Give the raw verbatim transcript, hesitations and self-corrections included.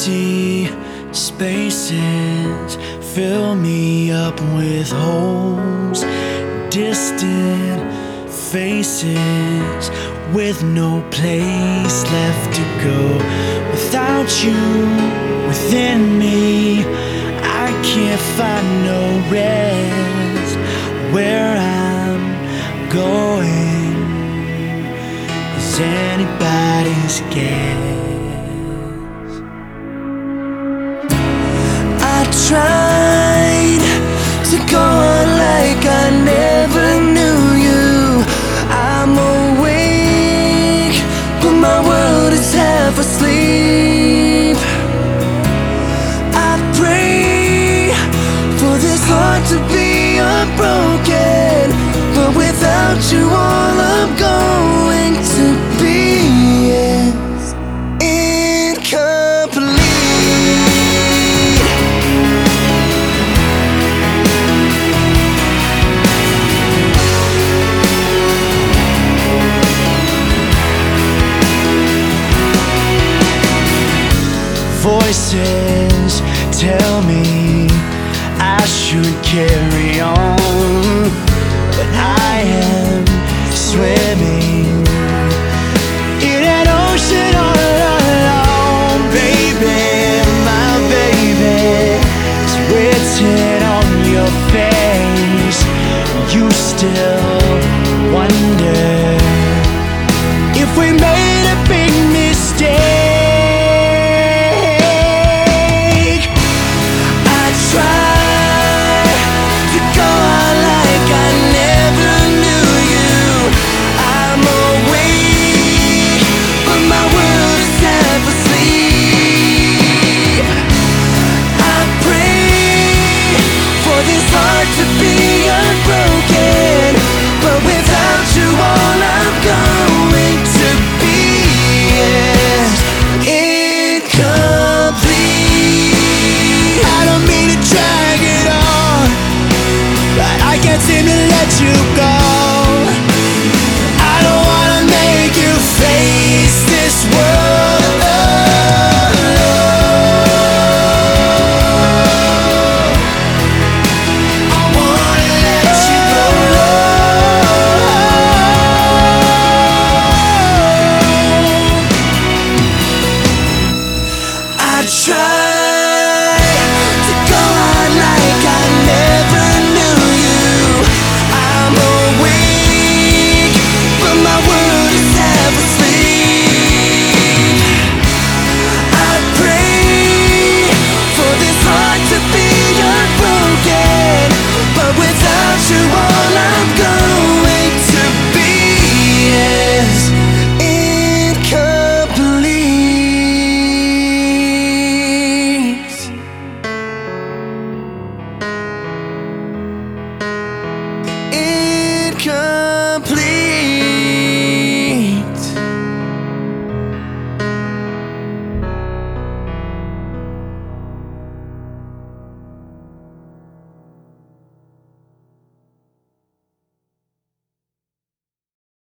Empty spaces fill me up with holes, distant faces with no place left to go. Without you within me, I can't find no rest. Where I'm going is anybody's guess. I tried to go on like I never knew you. I'm awake, but my world is half asleep. I pray for this heart to be unbroken, but without you all I'm going to be is incomplete. Voices tell me I should carry on, but I am swimming in an ocean all alone. Baby, my baby, it's written on your face. You still wonder if we made a big mistake. To be unbroken, but without you all I'm going to be is incomplete. I don't mean to drag it on, but I can't seem to let you